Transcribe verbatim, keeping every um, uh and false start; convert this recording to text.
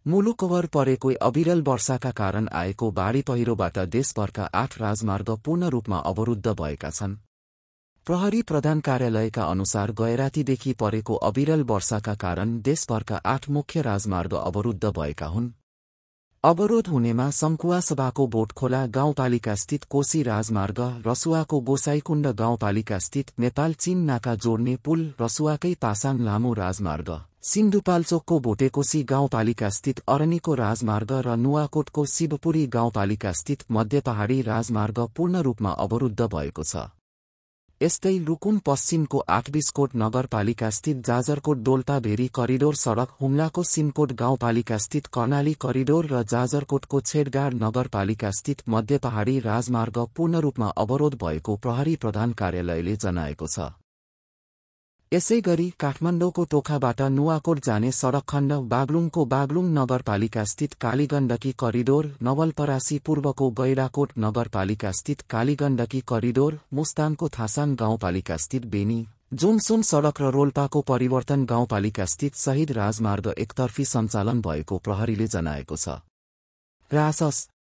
मुलुकभर परेको अविरल वर्षाका कारण आएको बाढी पहिरोबाट देशभरका आठ राजमार्ग पूर्ण रूपमा अवरुद्ध भएका छन्। प्रहरी प्रधान कार्यालयका अनुसार गएरातीदेखि परेको अविरल वर्षाका कारण देशभरका आठ मुख्य राजमार्ग अवरुद्ध भएका हुन्। अवरोध हुनेमा सङ्खुवासभाको बोटखोला गाउँपालिकास्थित कोशी राजमार्ग, रसुवाको गोसाईकुण्ड गाउँपालिकास्थित नेपाल चीन नाका जोड्ने पुल, रसुवाकै पासाङ लामो राजमार्ग, सिन्धुपाल्चोकको भोटेकोशी गाउँपालिकास्थित अरनिको राजमार्ग र नुवाकोटको शिवपुरी गाउँपालिकास्थित मध्य पहाडी राजमार्ग पूर्ण रूपमा अवरुद्ध भएको छ। यस्तै रुकुम पश्चिमको आठबीसकोट नगरपालिकास्थित जाजरकोट डोल्पा-भेरी करिडोर सडक, हुम्लाको सिमकोट गाउँपालिकास्थित कर्णाली करिडोर र जाजरकोटको छेडगाड नगरपालिकास्थित मध्य पहाडी राजमार्ग पूर्ण रूपमा अवरोध भएको प्रहरी प्रधान कार्यालयले जनाएको छ। यसैगरी काठमाडौँको टोखाबाट नुवाकोट जाने सडक खण्ड, बागलुङको बागलुङ नगरपालिकास्थित कालीगण्डकी करिडोर, नवलपरासी पूर्वको गैडाकोट नगरपालिकास्थित कालीगण्डकी करिडोर, मुस्ताङको थासान गाउँपालिकास्थित बेनी, जुमसुम सडक र रोल्पाको परिवर्तन गाउँपालिकास्थित शहीद राजमार्ग एकतर्फी सञ्चालन भएको प्रहरीले जनाएको छ। रासस